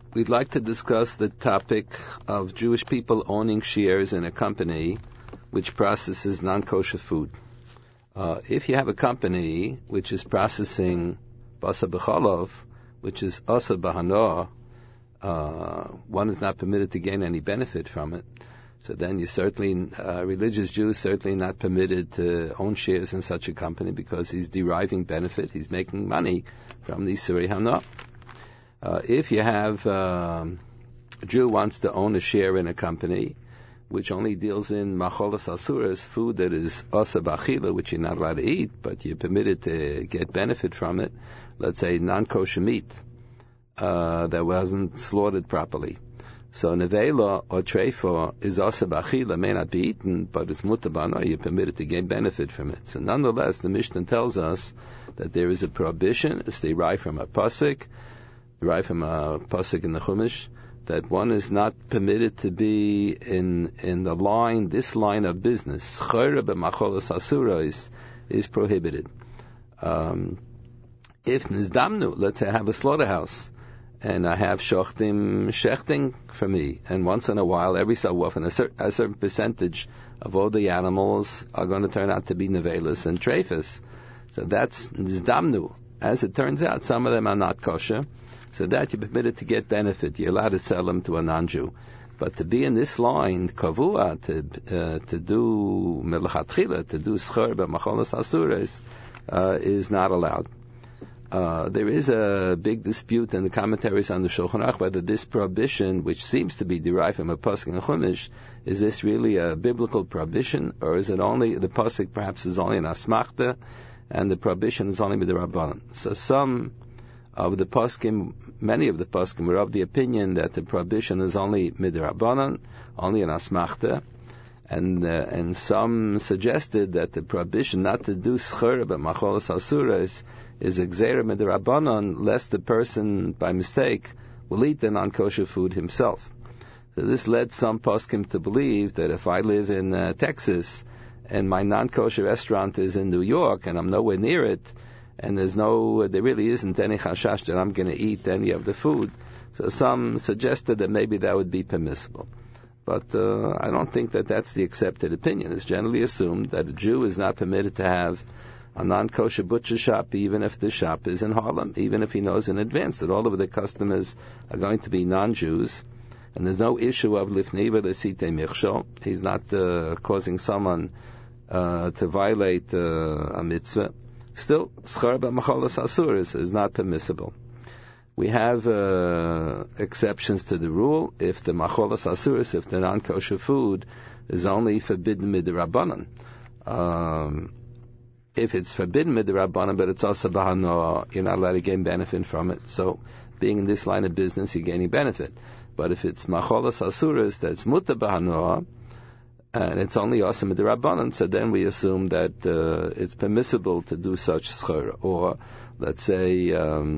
We'd like to discuss the topic of Jewish people owning shares in a company which processes non-kosher food. If you have a company which is processing basa b'cholov, which is asa b'hanoah, one is not permitted to gain any benefit from it. So then you certainly, religious Jews certainly not permitted to own shares in such a company because he's deriving benefit, he's making money from the Surei Hanoah. If you have a Jew wants to own a share in a company which only deals in macholas asuras, food that is asa b'achila, which you're not allowed to eat, but you're permitted to get benefit from it, let's say non-kosher meat that wasn't slaughtered properly. So nevela or treifa is asa b'achila, may not be eaten, but it's mutabana, you're permitted to gain benefit from it. So nonetheless, the Mishnah tells us that there is a prohibition, it's derived from a pasuk in the Chumash, that one is not permitted to be in this line of business. Chayra b'macholas asura is prohibited. If nizdamnu, let's say I have a slaughterhouse, and I have shechting for me, and once in a while, every so often, a certain percentage of all the animals are going to turn out to be nevelas and treifas. So that's nizdamnu. As it turns out, some of them are not kosher. So that you're permitted to get benefit. You're allowed to sell them to a non-Jew. But to be in this line, kavua, to do melachatchila, to do schor b'macholas asuras, is not allowed. There is a big dispute in the commentaries on the Shulchan Aruch whether this prohibition, which seems to be derived from a pasuk in Chumash, is this really a biblical prohibition, or is it only, the pasuk perhaps is only an asmachta, and the prohibition is only midrabanan. So some of the poskim, many of the poskim were of the opinion that the prohibition is only midrabanan, only an asmachta, and some suggested that the prohibition not to do schur b'macholas asuras is exera midrabanan, lest the person by mistake will eat the non-kosher food himself. So this led some poskim to believe that if I live in Texas and my non-kosher restaurant is in New York and I'm nowhere near it, and there really isn't any chashash that I'm going to eat any of the food. So some suggested that maybe that would be permissible. But I don't think that that's the accepted opinion. It's generally assumed that a Jew is not permitted to have a non-kosher butcher shop, even if the shop is in Harlem, even if he knows in advance that all of the customers are going to be non-Jews, and there's no issue of lifnei v'lesite michshol. He's not causing someone to violate a mitzvah. Still, schar b'macholas asuras is not permissible. We have exceptions to the rule. If the macholas asuras, if the non-kosher food is only forbidden midrabanan, if it's forbidden midrabanan, but it's also b'hanoah, you're not allowed to gain benefit from it. So, being in this line of business, you're gaining benefit. But if it's macholas asuras, that's muta b'hanoah, and it's only awesome with the Rabbanan, so then we assume that it's permissible to do such schor. Or, let's say,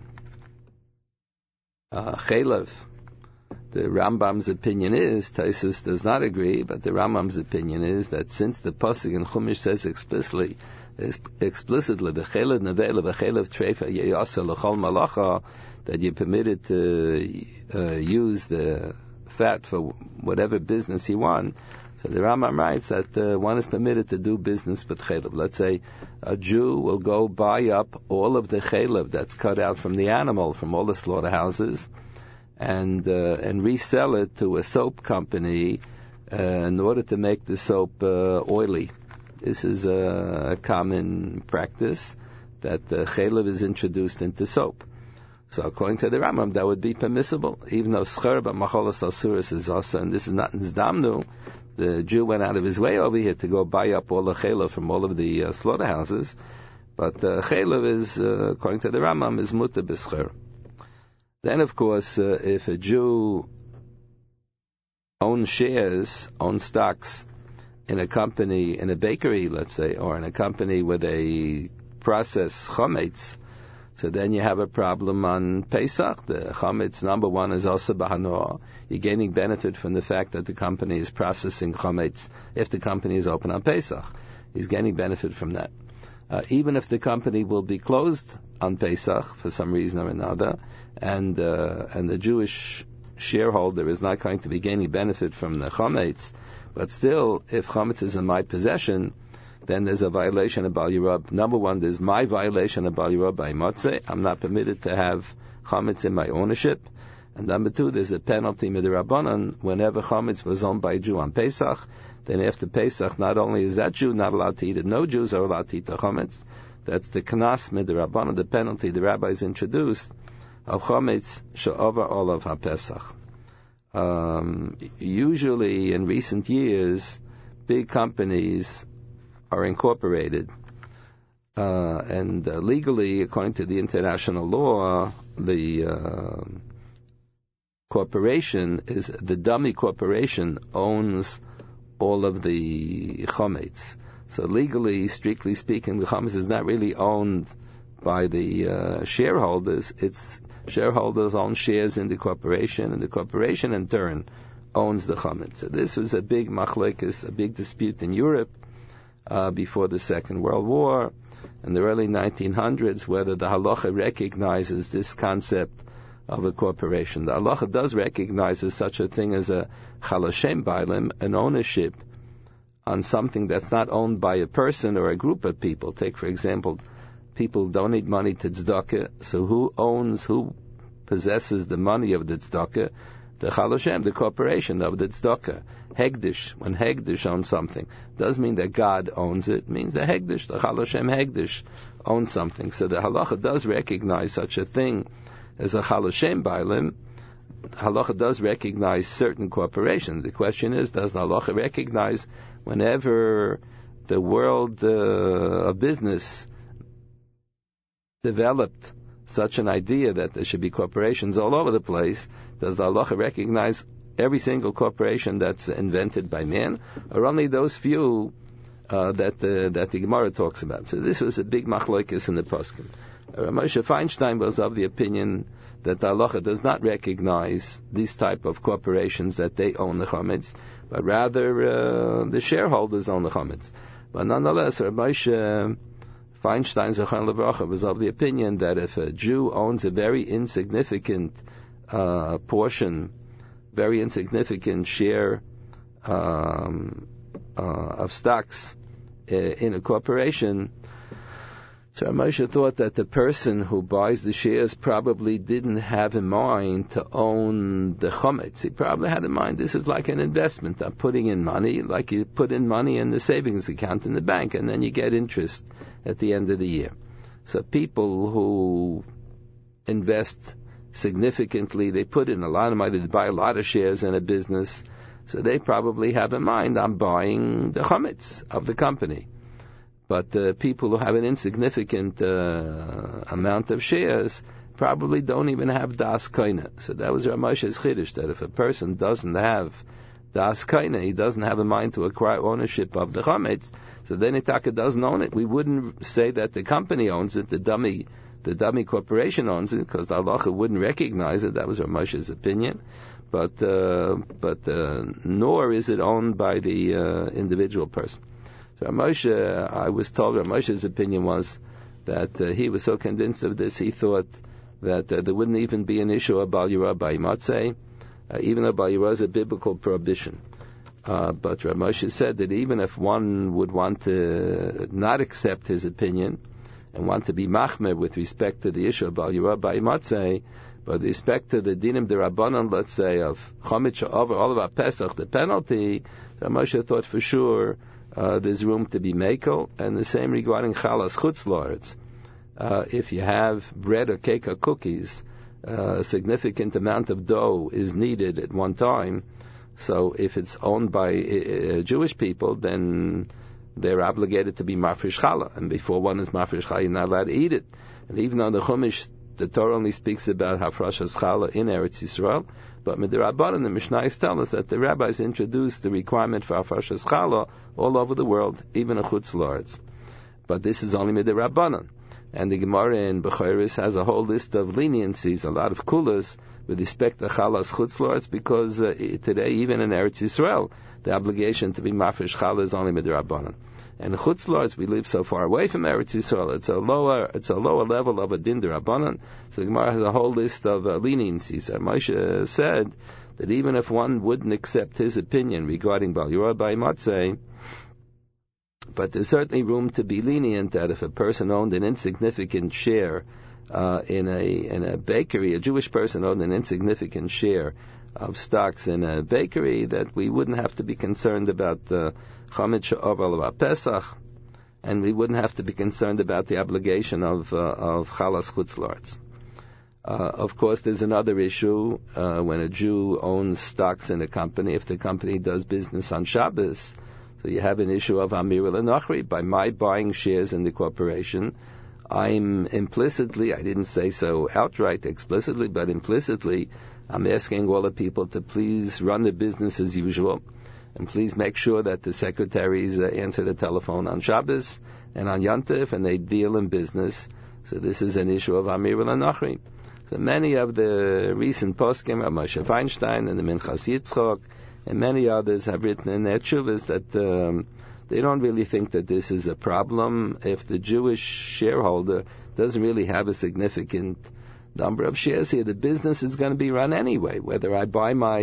chelev. The Rambam's opinion is, Taisus does not agree, but the Rambam's opinion is that since the pasuk in Chumash says explicitly, v'chelev nevela, v'chelev treifa, ye'asa l'chol malacha, that you're permitted to use the fat for whatever business you want. So the Rambam writes that one is permitted to do business with chelev. Let's say a Jew will go buy up all of the chelev that's cut out from the animal, from all the slaughterhouses, and resell it to a soap company in order to make the soap oily. This is a common practice that chelev is introduced into soap. So according to the Rambam, that would be permissible, even though schar b'macholas asuras is also, and this is not nizdamnu. The Jew went out of his way over here to go buy up all the chelev from all of the slaughterhouses, but chelev is, according to the Rambam, is muta b'schar. Then, of course, if a Jew owns shares, owns stocks in a company, in a bakery, let's say, or in a company where they process chametz, so then you have a problem on Pesach. The chametz, number one, is also b'hanoah. You're gaining benefit from the fact that the company is processing chametz if the company is open on Pesach. He's gaining benefit from that. Even if the company will be closed on Pesach for some reason or another, and the Jewish shareholder is not going to be gaining benefit from the chametz, but still, if chametz is in my possession, then there's a violation of Bal Yirah. Number one, there's my violation of Bal Yirah by Motzei. I'm not permitted to have chametz in my ownership. And number two, there's a penalty midrabanan whenever chametz was owned by a Jew on Pesach. Then after Pesach, not only is that Jew not allowed to eat it, no Jews are allowed to eat the chametz. That's the knas midrabanan, the penalty the rabbis introduced of chametz she'over olav haPesach. Usually, in recent years, big companies are incorporated, and legally, according to the international law, the corporation is the dummy corporation owns all of the chametz. So legally, strictly speaking, the chametz is not really owned by the shareholders. It's shareholders own shares in the corporation, and the corporation in turn owns the chametz. So this was a big machlekes, a big dispute in Europe before the Second World War, in the early 1900s, whether the halacha recognizes this concept of a corporation. The halacha does recognize such a thing as a chalashem bailim, an ownership on something that's not owned by a person or a group of people. Take, for example, people donate money to tzedakah, so who possesses the money of the tzedakah? The chalashem, the corporation of the tzedakah. Hegdish, when Hegdish owns something, doesn't mean that God owns it. It means the Hegdish, the chalashem Hegdish, owns something. So the halacha does recognize such a thing as a chalashem bailim. Halacha does recognize certain corporations. The question is, does the halacha recognize whenever the world of business developed such an idea that there should be corporations all over the place, does the halacha recognize every single corporation that's invented by man, or only those few that the Gemara talks about? So this was a big machlokes in the poskim. Moshe Feinstein was of the opinion that the halacha does not recognize these type of corporations that they own the chametz, but rather the shareholders own the chametz. But nonetheless, Moshe Feinstein Zechron Levracha was of the opinion that if a Jew owns a very insignificant portion, very insignificant share of stocks in a corporation, so Moshe thought that the person who buys the shares probably didn't have in mind to own the chametz. He probably had in mind this is like an investment. I'm putting in money, like you put in money in the savings account in the bank, and then you get interest at the end of the year. So people who invest significantly, they put in a lot of money to buy a lot of shares in a business, so they probably have in mind, I'm buying the chametz of the company. But people who have an insignificant amount of shares probably don't even have das kaina. So that was Rav Moshe's chiddush, that if a person doesn't have das kaina, he doesn't have a mind to acquire ownership of the chametz, so then Itaka doesn't own it. We wouldn't say that the company owns it, the dummy corporation owns it, because the halacha wouldn't recognize it. That was Rav Moshe's opinion. But nor is it owned by the individual person. So Moshe, I was told Moshe's opinion was that he was so convinced of this, he thought that there wouldn't even be an issue of Bal Yirah by Motzei, even though Bal Yirah is a biblical prohibition. But Rav Moshe said that even if one would want to not accept his opinion and want to be machmer with respect to the issue of Bal Yirah by Motzei, but with respect to the dinim derabanan, let's say, of chametz over all of our Pesach, the penalty, Rav Moshe thought for sure there's room to be mekel, and the same regarding chalas chutz la'aretz. If you have bread or cake or cookies, a significant amount of dough is needed at one time. So if it's owned by Jewish people, then they're obligated to be mafresh challah, and before one is mafresh challah, you're not allowed to eat it. And even though the Chumash, the Torah only speaks about hafrashas challah in Eretz Yisrael, but Midrabanan, the Mishnayos tell us that the rabbis introduced the requirement for hafrashas challah all over the world, even a chutz la'aretz. But this is only Midrabanan. And the Gemara in Bechoros has a whole list of leniencies, a lot of kulas with respect to chalas chutz la'aretz, because today, even in Eretz Yisrael, the obligation to be mafresh challah is only Midrabanan. And Chutz La'aretz, we live so far away from Eretz Yisrael. It's a lower level of a din d'Rabbanan. So the Gemara has a whole list of leniencies. And Moshe said that even if one wouldn't accept his opinion regarding Bal Yorah by Matzeh, but there's certainly room to be lenient that if a person owned an insignificant share in a bakery, a Jewish person owned an insignificant share of stocks in a bakery, that we wouldn't have to be concerned about the Chametz she'over about Pesach, and we wouldn't have to be concerned about the obligation of Chalas Chutz La'aretz. Of course, there's another issue when a Jew owns stocks in a company. If the company does business on Shabbos, so you have an issue of Amir L'Nochri. By my buying shares in the corporation, I'm implicitly, I didn't say so outright explicitly, but implicitly, I'm asking all the people to please run the business as usual, and please make sure that the secretaries answer the telephone on Shabbos and on Yontif, and they deal in business. So this is an issue of Amir L'Nochri. So many of the recent poskim, Moshe Feinstein and the Minchas Yitzchok, and many others have written in their tshuvas that they don't really think that this is a problem if the Jewish shareholder doesn't really have a significant number of shares here. The business is going to be run anyway. Whether I buy my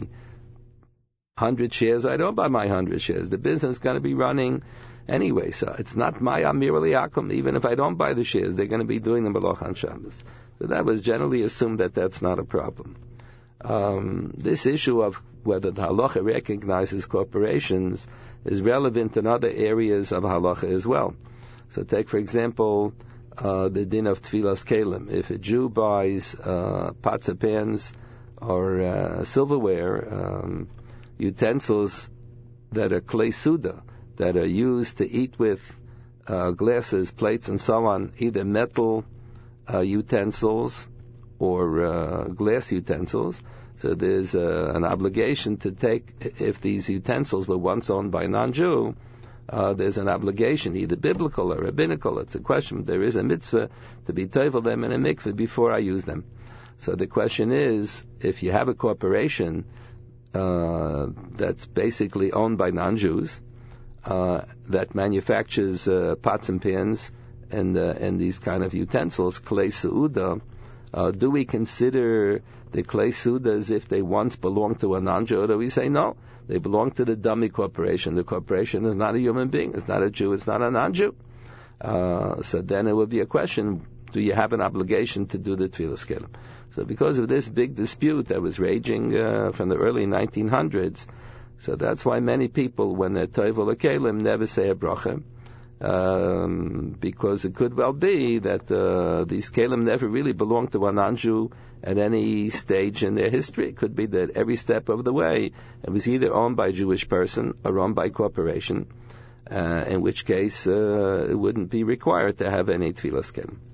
100 shares, I don't buy my 100 shares. The business is going to be running anyway. So it's not my Amir L'Yakum. Even if I don't buy the shares, they're going to be doing the Malach on Shabbos. So that was generally assumed that that's not a problem. This issue of whether the halacha recognizes corporations is relevant in other areas of halacha as well. So take, for example, the din of Tfilas Kelim. If a Jew buys pots of pans or silverware, utensils that are klei suda, that are used to eat with, glasses, plates, and so on, either metal utensils or glass utensils. So there's an obligation to take, if these utensils were once owned by a non-Jew, there's an obligation, either biblical or rabbinical. It's a question. There is a mitzvah to be tovel them in a mikveh before I use them. So the question is, if you have a corporation that's basically owned by non-Jews, that manufactures pots and pans and these kind of utensils, klei seuda, do we consider the klei seuda as if they once belonged to a non-Jew? Or do we say no, they belong to the dummy corporation? The corporation is not a human being. It's not a Jew. It's not a non-Jew. So then it would be a question: do you have an obligation to do the Tfilas Kelim? So because of this big dispute that was raging from the early 1900s, so that's why many people, when they're tovel kelim, never say a bracha. Because it could well be that these kelim never really belonged to a non-Jew at any stage in their history. It could be that every step of the way it was either owned by a Jewish person or owned by a corporation, in which case it wouldn't be required to have any tfilas kelim.